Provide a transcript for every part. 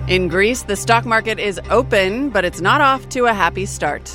In Greece, the stock market is open, but it's not off to a happy start.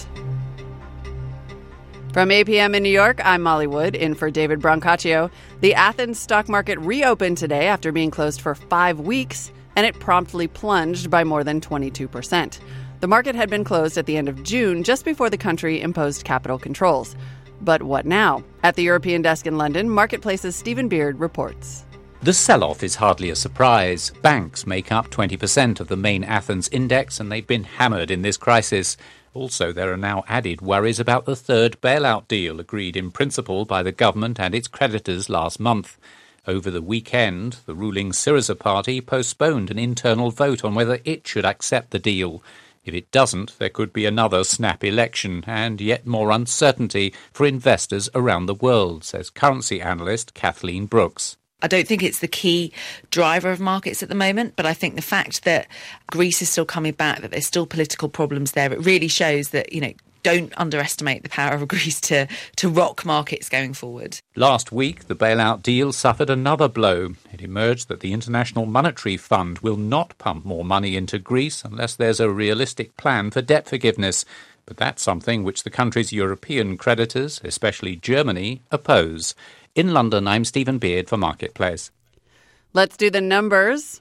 From APM in New York, I'm Molly Wood, in for David Brancaccio. The Athens stock market reopened today after being closed for 5 weeks, and it promptly plunged by more than 22%. The market had been closed at the end of June, just before the country imposed capital controls. But what now? At the European desk in London, Marketplace's Stephen Beard reports. The sell-off is hardly a surprise. Banks make up 20% of the main Athens index, and they've been hammered in this crisis. Also, there are now added worries about the third bailout deal agreed in principle by the government and its creditors last month. Over the weekend, the ruling Syriza party postponed an internal vote on whether it should accept the deal. If it doesn't, there could be another snap election and yet more uncertainty for investors around the world, says currency analyst Kathleen Brooks. I don't think it's the key driver of markets at the moment, but I think the fact that Greece is still coming back, that there's still political problems there, it really shows that, don't underestimate the power of Greece to rock markets going forward. Last week, the bailout deal suffered another blow. It emerged that the International Monetary Fund will not pump more money into Greece unless there's a realistic plan for debt forgiveness. But that's something which the country's European creditors, especially Germany, oppose. In London, I'm Stephen Beard for Marketplace. Let's do the numbers.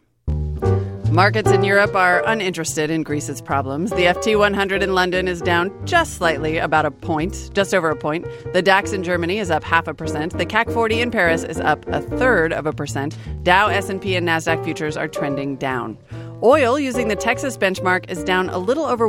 Markets in Europe are uninterested in Greece's problems. The FT 100 in London is down just slightly, about a point, just over a point. The DAX in Germany is up 0.5%. The CAC 40 in Paris is up 0.33%. Dow, S&P, and NASDAQ futures are trending down. Oil, using the Texas benchmark, is down a little over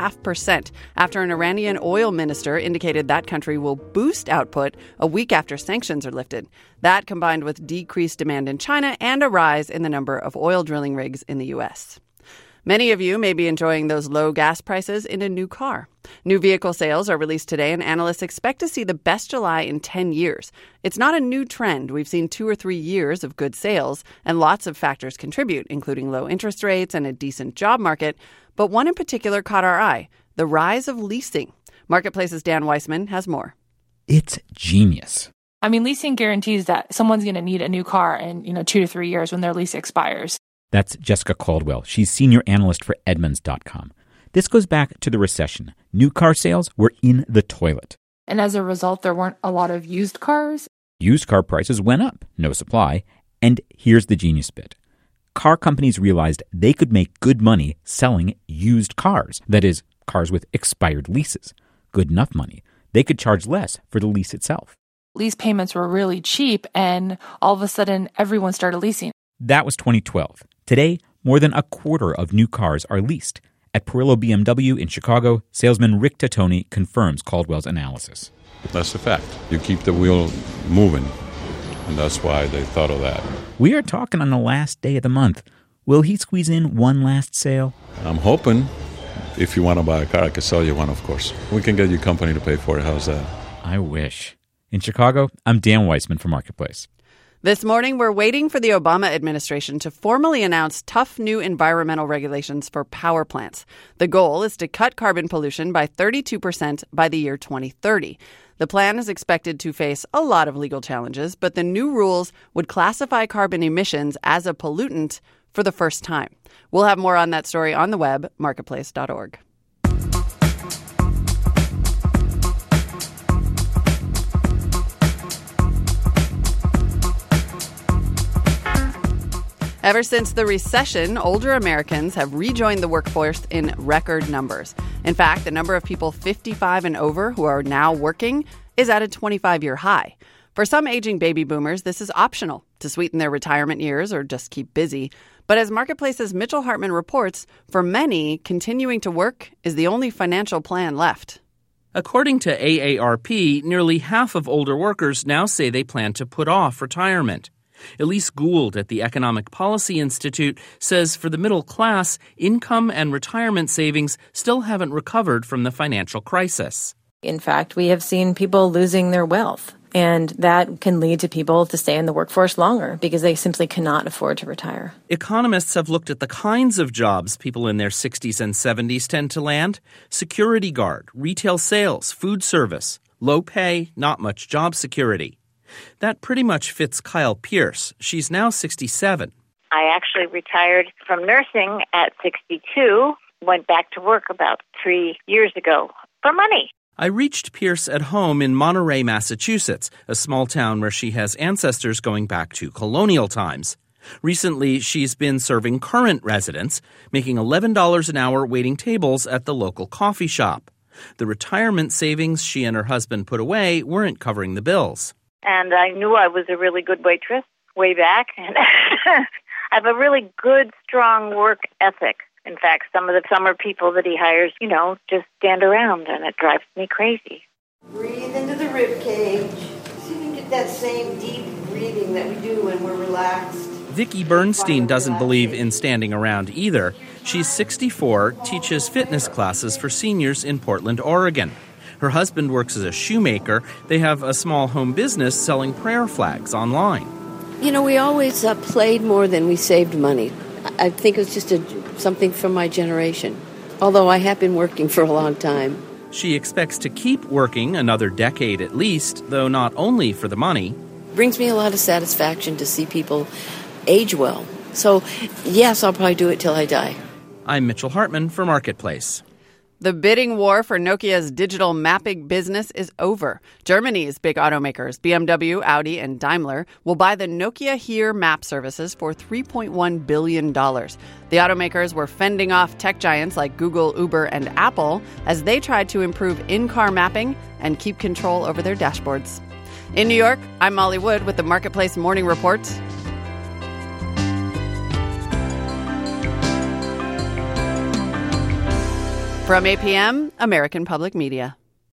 1.5% after an Iranian oil minister indicated that country will boost output a week after sanctions are lifted. That combined with decreased demand in China and a rise in the number of oil drilling rigs in the U.S. Many of you may be enjoying those low gas prices in a new car. New vehicle sales are released today, and analysts expect to see the best July in 10 years. It's not a new trend. We've seen 2 or 3 years of good sales, and lots of factors contribute, including low interest rates and a decent job market. But one in particular caught our eye, the rise of leasing. Marketplace's Dan Weissman has more. It's genius. Leasing guarantees that someone's going to need a new car in, 2 to 3 years when their lease expires. That's Jessica Caldwell. She's senior analyst for Edmunds.com. This goes back to the recession. New car sales were in the toilet. And as a result, there weren't a lot of used cars. Used car prices went up, no supply. And here's the genius bit. Car companies realized they could make good money selling used cars. That is, cars with expired leases. Good enough money. They could charge less for the lease itself. Lease payments were really cheap, and all of a sudden, everyone started leasing. That was 2012. Today, more than a quarter of new cars are leased. At Perillo BMW in Chicago, salesman Rick Tattoni confirms Caldwell's analysis. That's the fact. You keep the wheel moving, and that's why they thought of that. We are talking on the last day of the month. Will he squeeze in one last sale? I'm hoping. If you want to buy a car, I can sell you one, of course. We can get your company to pay for it. How's that? I wish. In Chicago, I'm Dan Weissman for Marketplace. This morning, we're waiting for the Obama administration to formally announce tough new environmental regulations for power plants. The goal is to cut carbon pollution by 32% by the year 2030. The plan is expected to face a lot of legal challenges, but the new rules would classify carbon emissions as a pollutant for the first time. We'll have more on that story on the web, marketplace.org. Ever since the recession, older Americans have rejoined the workforce in record numbers. In fact, the number of people 55 and over who are now working is at a 25-year high. For some aging baby boomers, this is optional to sweeten their retirement years or just keep busy. But as Marketplace's Mitchell Hartman reports, for many, continuing to work is the only financial plan left. According to AARP, nearly half of older workers now say they plan to put off retirement. Elise Gould at the Economic Policy Institute says for the middle class, income and retirement savings still haven't recovered from the financial crisis. In fact, we have seen people losing their wealth, and that can lead to people to stay in the workforce longer because they simply cannot afford to retire. Economists have looked at the kinds of jobs people in their 60s and 70s tend to land: security guard, retail sales, food service, low pay, not much job security. That pretty much fits Kyle Pierce. She's now 67. I actually actually retired from nursing at 62, went back to work about 3 years ago for money. I reached Pierce at home in Monterey, Massachusetts, a small town where she has ancestors going back to colonial times. Recently, she's been serving current residents, making $11 an hour waiting tables at the local coffee shop. The retirement savings she and her husband put away weren't covering the bills. And I knew I was a really good waitress way back. And I have a really good, strong work ethic. In fact, some of the summer people that he hires, just stand around, and it drives me crazy. Breathe into the rib cage. See if you can get that same deep breathing that we do when we're relaxed. Vicki Bernstein doesn't believe in standing around either. She's 64, teaches fitness classes for seniors in Portland, Oregon. Her husband works as a shoemaker. They have a small home business selling prayer flags online. We always played more than we saved money. I think it was just something from my generation, although I have been working for a long time. She expects to keep working another decade at least, though not only for the money. Brings me a lot of satisfaction to see people age well. So, yes, I'll probably do it till I die. I'm Mitchell Hartman for Marketplace. The bidding war for Nokia's digital mapping business is over. Germany's big automakers, BMW, Audi, and Daimler, will buy the Nokia HERE map services for $3.1 billion. The automakers were fending off tech giants like Google, Uber, and Apple as they tried to improve in-car mapping and keep control over their dashboards. In New York, I'm Molly Wood with the Marketplace Morning Report. From APM, American Public Media.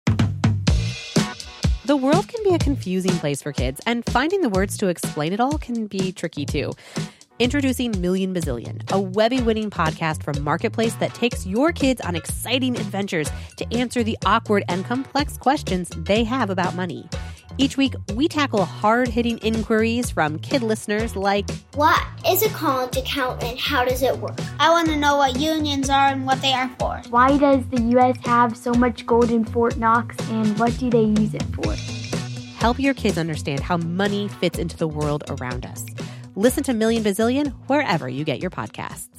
The world can be a confusing place for kids, and finding the words to explain it all can be tricky too. Introducing Million Bazillion, a Webby-winning podcast from Marketplace that takes your kids on exciting adventures to answer the awkward and complex questions they have about money. Each week, we tackle hard-hitting inquiries from kid listeners like, what is a college account and how does it work? I want to know what unions are and what they are for. Why does the U.S. have so much gold in Fort Knox and what do they use it for? Help your kids understand how money fits into the world around us. Listen to Million Bazillion wherever you get your podcasts.